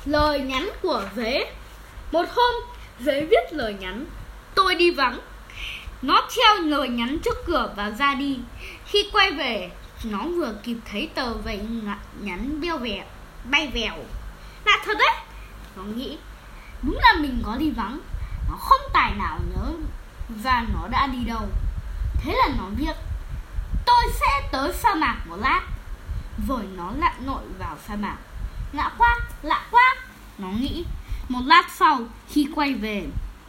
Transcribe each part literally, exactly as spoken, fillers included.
Lời nhắn của Dế. Một hôm, Dế viết lời nhắn: tôi đi vắng. Nó treo lời nhắn trước cửa và ra đi. Khi quay về, nó vừa kịp thấy tờ giấy nhắn beo vẹo, bay vèo. Lạ thật đấy, nó nghĩ. Đúng là mình có đi vắng. Nó không tài nào nhớ ra nó đã đi đâu. Thế là nó viết: tôi sẽ tới sa mạc một lát. Rồi nó lặn lội vào sa mạc. Lạ quá, lạ quá, nó nghĩ. Một lát sau, khi quay về,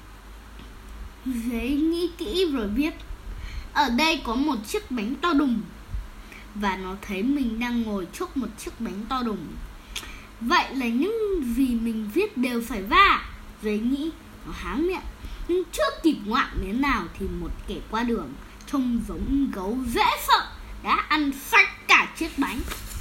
Dế nghĩ kỹ rồi viết: ở đây có một chiếc bánh to đùng. Và nó thấy mình đang ngồi trước một chiếc bánh to đùng. Vậy là những gì mình viết đều phải va. Dế nghĩ. Nó há miệng, nhưng chưa kịp ngoạm đến nào thì một kẻ qua đường trông giống gấu dễ sợ đã ăn sạch cả chiếc bánh.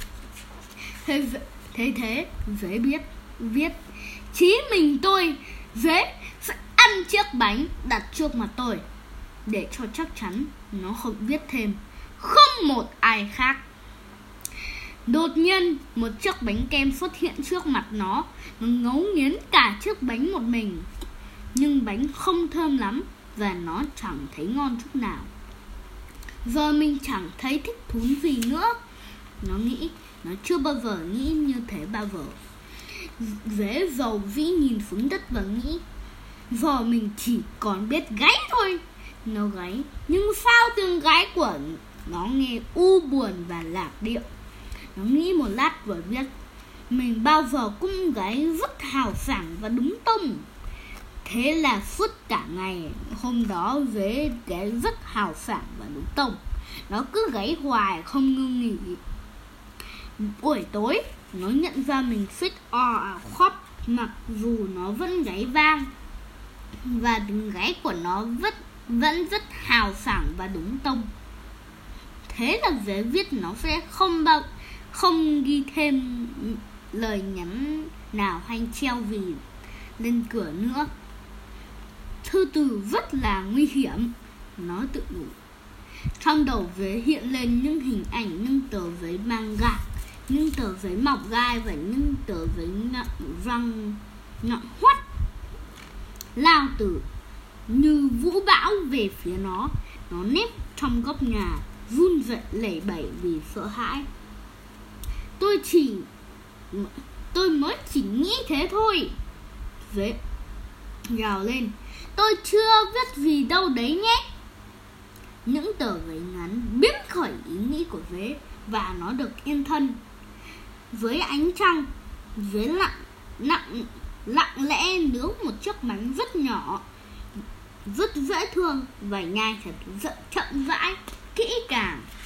Thế thế, thế Dế biết viết: chí mình tôi, Dế, sẽ ăn chiếc bánh đặt trước mặt tôi. Để cho chắc chắn, nó không viết thêm: không một ai khác. Đột nhiên, một chiếc bánh kem xuất hiện trước mặt nó. Nó ngấu nghiến cả chiếc bánh một mình. Nhưng bánh không thơm lắm, và nó chẳng thấy ngon chút nào. Giờ mình chẳng thấy thích thú gì nữa, nó nghĩ. Nó chưa bao giờ nghĩ như thế bao giờ. Dế dầu dĩ nhìn xuống đất và nghĩ: giờ mình chỉ còn biết gáy thôi. Nó gáy, nhưng sao tiếng gáy của nó nghe u buồn và lạc điệu. Nó nghĩ một lát rồi viết: mình bao giờ cũng gáy rất hào sảng và đúng tông. Thế là suốt cả ngày hôm đó, Dế gáy rất hào sảng và đúng tông. Nó cứ gáy hoài không ngưng nghỉ. Buổi tối, nó nhận ra mình suýt o khóc, mặc dù nó vẫn gáy vang. Và tiếng gáy của nó vẫn, vẫn rất hào sảng và đúng tông. Thế là Dế viết nó sẽ không bao không ghi thêm lời nhắn nào hay treo gì lên cửa nữa. Thư từ rất là nguy hiểm, nó tự nhủ. Trong đầu Dế hiện lên những hình ảnh những tờ giấy mang gạc, những tờ giấy mọc gai và những tờ giấy nặng răng nhọn hoắt lao từ như vũ bão về phía nó. Nó nép trong góc nhà, run rẩy lẩy bẩy vì sợ hãi. Tôi chỉ Tôi mới chỉ nghĩ thế thôi, Dế gào lên. Tôi chưa viết gì đâu đấy nhé. Những tờ giấy ngắn biến khỏi ý nghĩ của Dế, và nó được yên thân. Dưới ánh trăng, Dế lặng nặng lặng lẽ nướng một chiếc bánh rất nhỏ, rất dễ thương và nhai thật rất chậm rãi, kỹ càng.